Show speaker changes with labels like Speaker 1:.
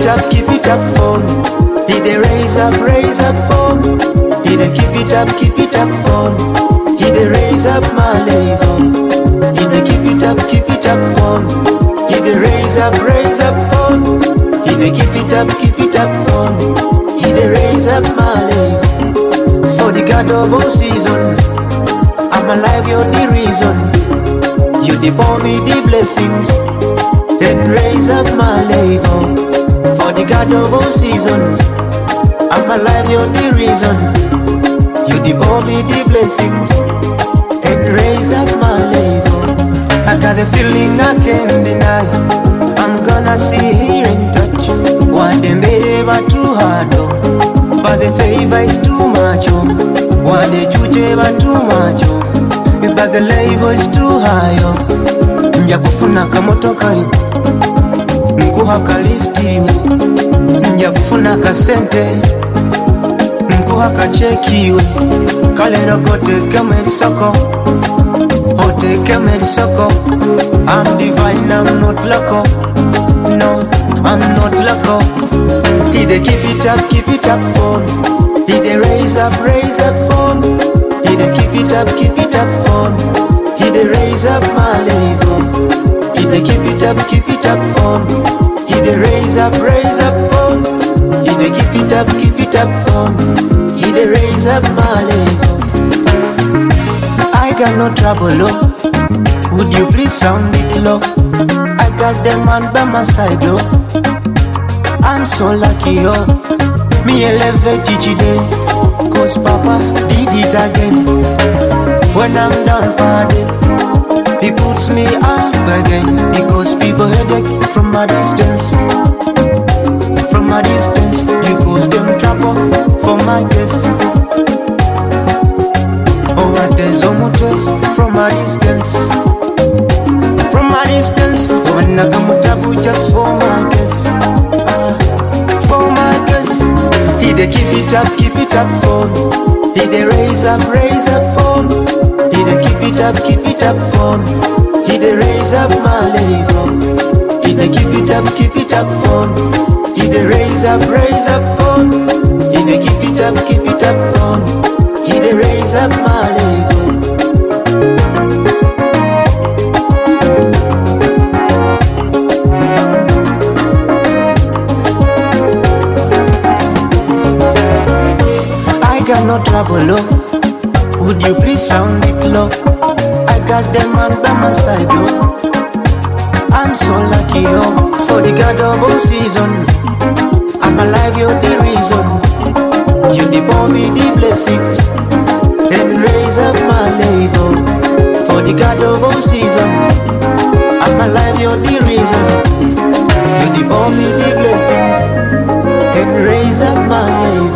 Speaker 1: keep it up for me. He dey raise up for me. He dey keep it up for me. He dey raise up my level. He dey keep it up for me. He dey raise up for me. He dey keep it up for me. He dey raise up my level. For the God of all seasons, I'm alive, you're the reason. You dey pour me the blessings, then raise up my level. For the God of all seasons, I'm alive, you're the reason. You dey pour me the blessings, and raise up my level. I got a feeling I can't deny. I'm gonna see, hear and touch. One day made it too hard, oh. But the favor is too much, oh. One day judge too much, oh. But the level is too high, oh. Nja kufuna kamotoka iwe, nkuha kaliftiwe. Nja kufuna kasente, nkuha kachekiwe. Kalero kote kame soko, hote kame soko. I'm divine, I'm not loco. No, I'm not loco. He dey keep it up for me. He dey raise up for me. He dey keep it up for me. He dey raise up my level. He dey keep it up for me. He dey raise up for me. He dey keep it up for me. He dey raise up my level. I got no trouble, oh. Would you please sound it low? I got them man by my side, oh. I'm so lucky, oh. Me elevate each day, cause Papa did it again. When I'm done party, he puts me up again. Because people headache from a distance. From a distance, you cause them trouble for my guests. Oh, what is from a distance. From a distance, oh, and I come tabu just for my guests. For my guests, he dey keep it up for me. He dey raise up for me. He dey keep it up for me. He dey raise up my level. He dey keep it up for me. He dey raise up for me. He dey keep it up for me. He dey raise up my level. I got no trouble, oh. Would you please sound it low? I got them man by my side, oh. I'm so lucky, oh. For the God of all seasons, I'm alive, you're the reason. You dey pour me the blessings, then raise up my level. For the God of all seasons, I'm alive, you're the reason. You dey pour me the blessings, then raise up my level.